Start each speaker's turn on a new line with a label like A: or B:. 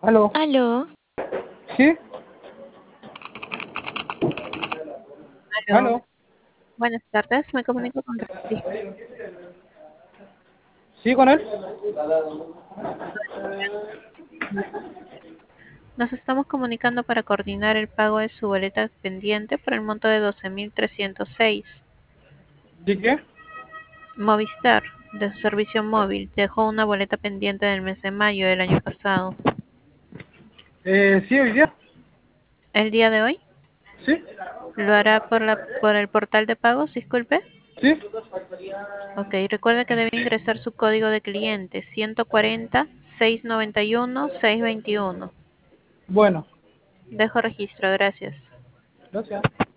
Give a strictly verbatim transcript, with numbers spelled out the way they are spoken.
A: Aló.
B: Aló,
A: ¿Sí?
B: aló.
A: Aló.
B: Buenas tardes, me comunico con Francisco.
A: ¿Sí con él?
B: Nos estamos comunicando para coordinar el pago de su boleta pendiente por el monto de doce mil trescientos seis.
A: ¿De qué?
B: Movistar, de su servicio móvil, dejó una boleta pendiente del mes de mayo del año pasado.
A: Eh, sí, hoy día.
B: ¿El día de hoy?
A: ¿Sí?
B: ¿Lo hará por la, por el portal de pagos? Disculpe.
A: ¿Sí?
B: Ok, recuerda que debe ingresar su código de cliente ciento cuarenta, seiscientos noventa y uno, seiscientos veintiuno.
A: Bueno,
B: Dejo registro, gracias.
A: gracias.